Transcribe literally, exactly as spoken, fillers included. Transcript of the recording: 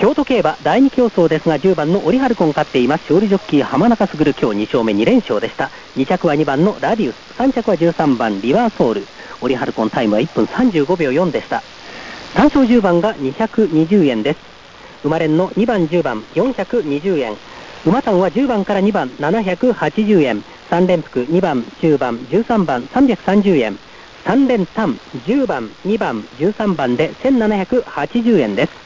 京都競馬だいに競走ですが、じゅうばんのオリハルコン勝っています。勝利ジョッキー浜中卓、今日に勝目に連勝でした。に着はにばんのラディウス、さん着はじゅうさんばんリバーソール。オリハルコンタイムはいっぷんさんじゅうごびょうよんでした。さん勝じゅうばんがにひゃくにじゅうえんです。馬連のにばんじゅうばんよんひゃくにじゅうえん、馬単はじゅうばんからにばんななひゃくはちじゅうえん、さん連複にばんじゅうばんじゅうさんばんさんびゃくさんじゅうえん、さん連単じゅうばんにばんじゅうさんばんでせんななひゃくはちじゅうえんです。